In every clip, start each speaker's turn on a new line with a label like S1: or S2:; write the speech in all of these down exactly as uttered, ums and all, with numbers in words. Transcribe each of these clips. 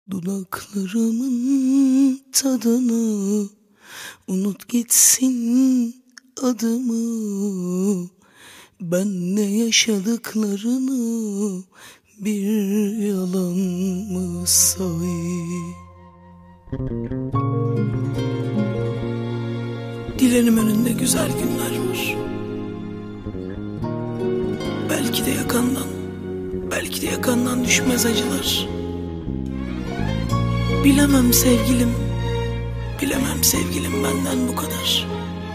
S1: Dudaklarımın tadını unut gitsin adımı. Ben ne yaşadıklarını bir yalan mı say? Dilerim önünde güzel günler var. Belki de yakandan, belki de yakandan düşmez acılar. Bilemem sevgilim, bilemem sevgilim benden bu kadar.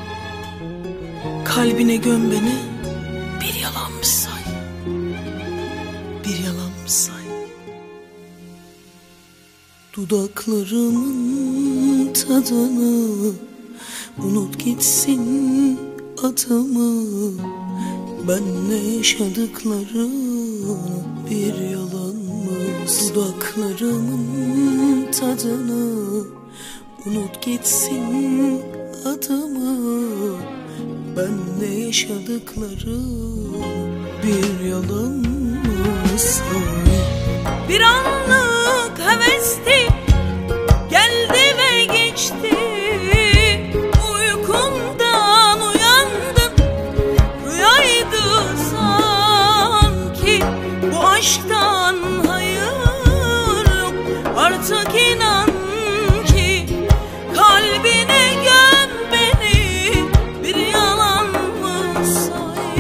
S1: Kalbine göm beni, bir yalanmış say, bir yalanmış say. Dudaklarımın tadını unut gitsin adımı. Ben ne yaşadıklarını bir yalan mı? Dudaklarımın tadını unut gitsin adımı. Ben ne yaşadıklarını bir yalan mı say?
S2: Bir anlık hevesti geldi ve geçti. Uykumdan uyandım, rüyaydı sanki. Bu aşktan hayır yok, artık inan ki. Kalbine göm beni, bir yalan mı say?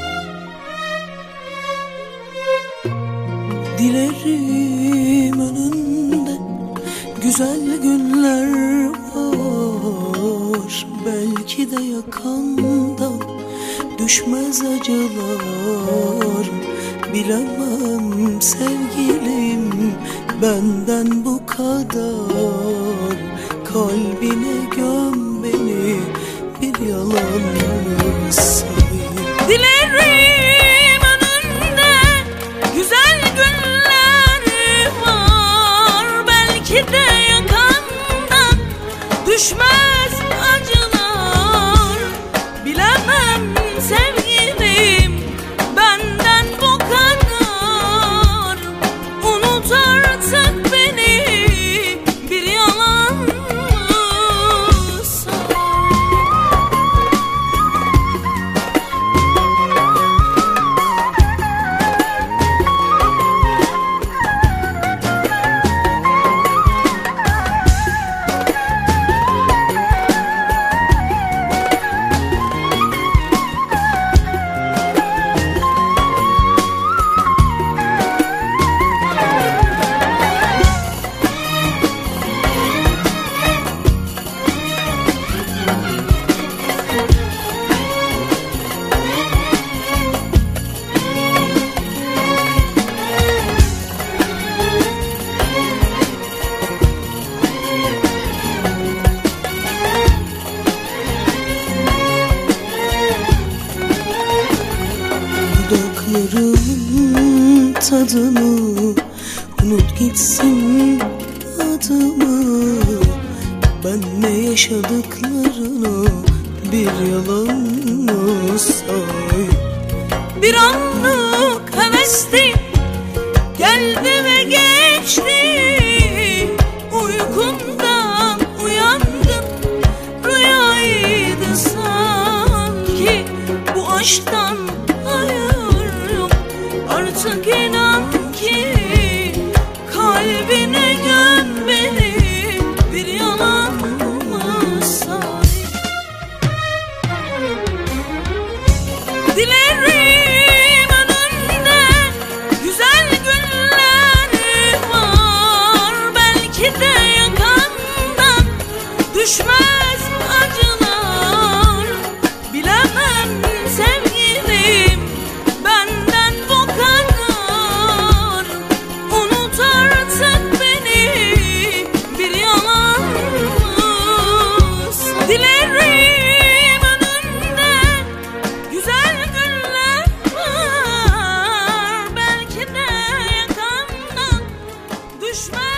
S1: Dilerim önünde güzel günler var. Belki de yakandan düşmez acılar. Bilemem sevgilim benden bu kadar. Kalbine göm beni, bir yalan mı say?
S2: Dilerim önünde güzel günler var. Belki de yakandan düşmez acılar. Bilemem sevgilim benden bu kadar. Unut artık beni, bir yalan mı say?
S1: Dudaklarımın tadını unut gitsin adımı. Ben ne yaşadıklarını bir yalan mı say?
S2: Bir anlık hevesti geldi ve geçti. Uykumdan uyandım, rüyaydı sanki. Bu aşktan hayır yok, artık inan ki. Kalbine göm beni, bir yalan mı say? Dilerim önünde güzel günler var. Belki de yakandan düşmez acılar. Bilemem sevgilim benden bu kadar. Unut artık beni, bir yalan mı say? Dilerim önünde güzel günler var. Belki de yakandan düşmez